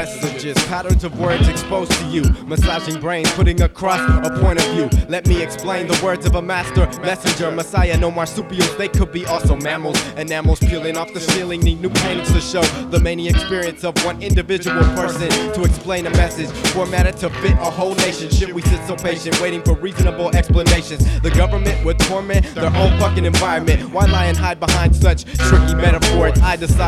messages, patterns of words exposed to you, massaging brains, putting across a point of view. Let me explain the words of a master messenger, Messiah. No marsupials, they could be also mammals. Enamels peeling off the ceiling, need new paintings to show the many experience of one individual person to explain a message formatted to fit a whole nation. Should we sit so patient, waiting for reasonable explanations? The government would torment their own fucking environment. Why lie and hide behind such tricky metaphors? I decide